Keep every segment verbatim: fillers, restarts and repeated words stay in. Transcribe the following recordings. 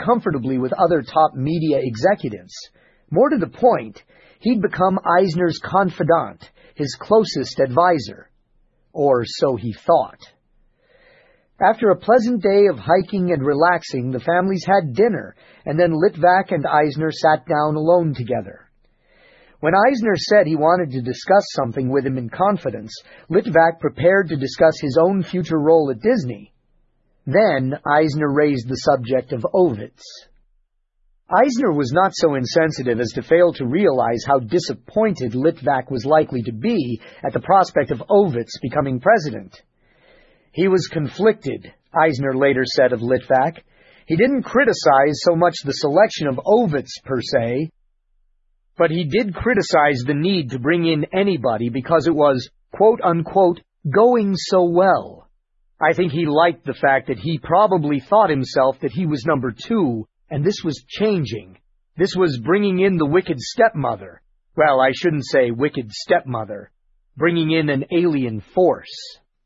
comfortably with other top media executives. More to the point, he'd become Eisner's confidant, his closest advisor. Or so he thought. After a pleasant day of hiking and relaxing, the families had dinner, and then Litvak and Eisner sat down alone together. When Eisner said he wanted to discuss something with him in confidence, Litvak prepared to discuss his own future role at Disney. Then Eisner raised the subject of Ovitz. Eisner was not so insensitive as to fail to realize how disappointed Litvak was likely to be at the prospect of Ovitz becoming president. He was conflicted, Eisner later said of Litvak. He didn't criticize so much the selection of Ovitz per se, but he did criticize the need to bring in anybody because it was, quote-unquote, going so well. I think he liked the fact that he probably thought himself that he was number two, and this was changing. This was bringing in the wicked stepmother. Well, I shouldn't say wicked stepmother. Bringing in an alien force.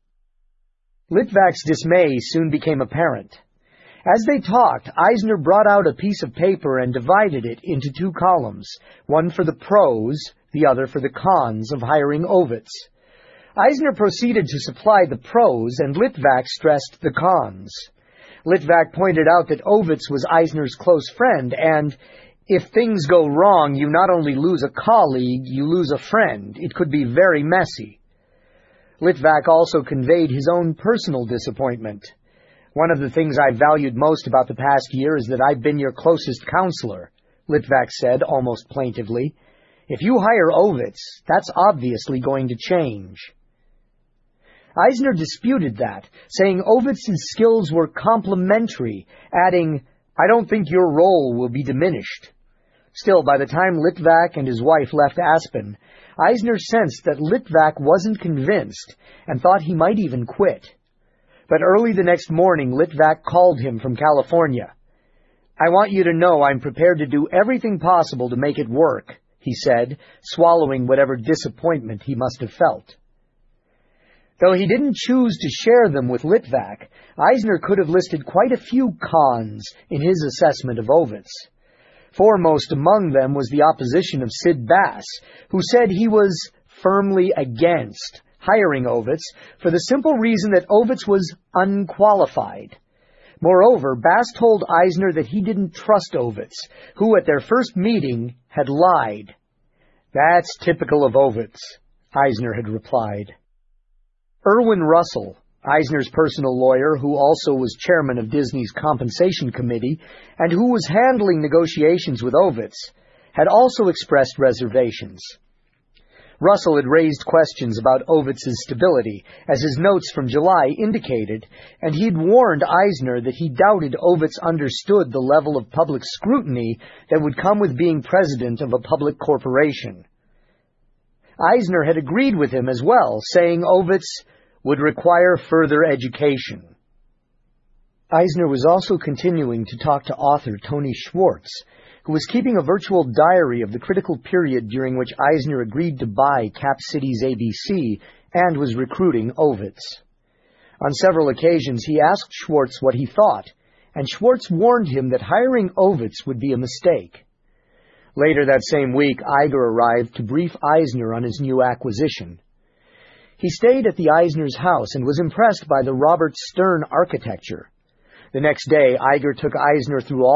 Litvak's dismay soon became apparent. As they talked, Eisner brought out a piece of paper and divided it into two columns, one for the pros, the other for the cons of hiring Ovitz. Eisner proceeded to supply the pros, and Litvak stressed the cons. Litvak pointed out that Ovitz was Eisner's close friend, and if things go wrong, you not only lose a colleague, you lose a friend. It could be very messy. Litvak also conveyed his own personal disappointment. One of the things I've valued most about the past year is that I've been your closest counselor, Litvak said, almost plaintively. If you hire Ovitz, that's obviously going to change. Eisner disputed that, saying Ovitz's skills were complementary, adding, I don't think your role will be diminished. Still, by the time Litvak and his wife left Aspen, Eisner sensed that Litvak wasn't convinced and thought he might even quit. But early the next morning, Litvak called him from California. I want you to know I'm prepared to do everything possible to make it work, he said, swallowing whatever disappointment he must have felt. Though he didn't choose to share them with Litvak, Eisner could have listed quite a few cons in his assessment of Ovitz. Foremost among them was the opposition of Sid Bass, who said he was firmly against hiring Ovitz for the simple reason that Ovitz was unqualified. Moreover, Bass told Eisner that he didn't trust Ovitz, who at their first meeting had lied. That's typical of Ovitz, Eisner had replied. Erwin Russell, Eisner's personal lawyer, who also was chairman of Disney's compensation committee and who was handling negotiations with Ovitz, had also expressed reservations. Russell had raised questions about Ovitz's stability, as his notes from July indicated, and he'd warned Eisner that he doubted Ovitz understood the level of public scrutiny that would come with being president of a public corporation. Eisner had agreed with him as well, saying Ovitz would require further education. Eisner was also continuing to talk to author Tony Schwartz, who was keeping a virtual diary of the critical period during which Eisner agreed to buy Cap Cities A B C and was recruiting Ovitz. On several occasions he asked Schwartz what he thought, and Schwartz warned him that hiring Ovitz would be a mistake. Later that same week, Iger arrived to brief Eisner on his new acquisition. He stayed at the Eisner's house and was impressed by the Robert Stern architecture. The next day, Iger took Eisner through all